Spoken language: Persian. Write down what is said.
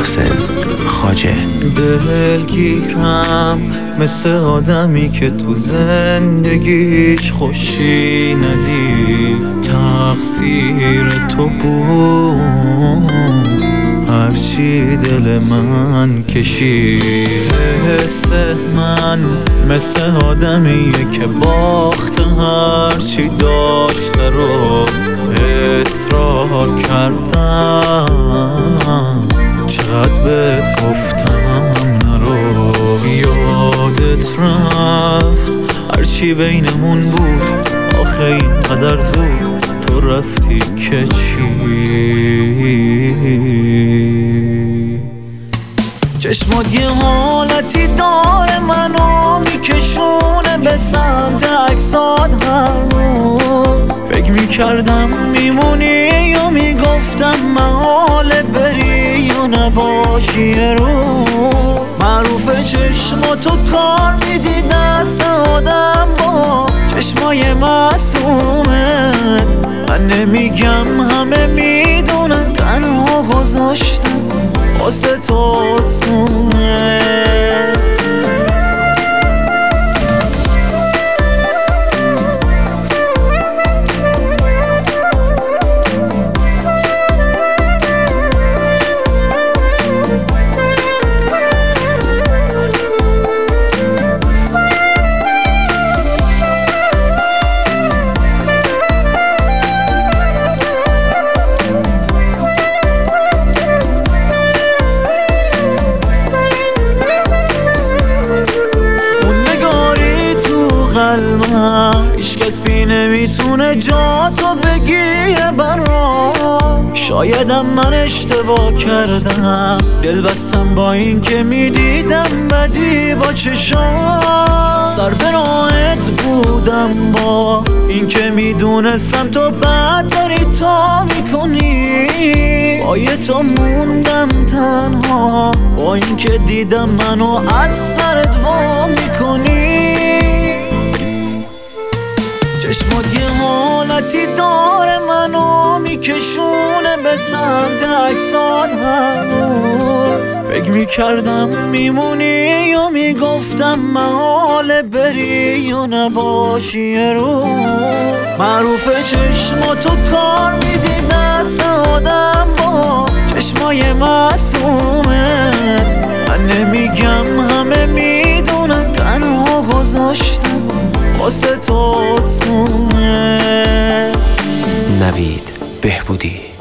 محسن خواجه. دلگیرم مثل آدمی که تو زندگیش خوشی ندید، تقصیر تو بود هرچی دل من کشید. حس من مثل آدمیه که باخت هرچی داشته رو اصرار کردم، چقدر بهت گفتم نرو. یادت رفت هرچی بینمون بود، آخه اینقدر زود تو رفتی که چی؟ چشمات یه حالتی داره منو میکشونه به سمت عکسات هر روز. فکر میکردم میمونی یا میگفتم محاله بری یا نباشی یه روز. معروفه چشماتو کار میدی دست آدم با چشمای معصومت. من نمیگم همه میدونن، تنها گذاشتم واسه تو آسونه. هیچ کسی نمیتونه جاتو بگیره برام. شایدم من اشتباه کردم، دل بستم با این که میدیدم بدی با چشام. سر به راهت بودم با این که میدونستم تو بد داری تا میکنی. با یه تو موندم تنها، با این که دیدم منو از سرت وا میکنی. چشمات یه حالتی داره منو میکشونه به سمت عکسات هر روز. فکر میکردم میمونی یا میگفتم محاله بری یا نباشی یه روز. معروفه چشماتو کار میدی دست آدم با چشمای معصومت. من نمیگم همه میدونن، تنها گذاشتم واسه تو آسونه. نوید بهبودی.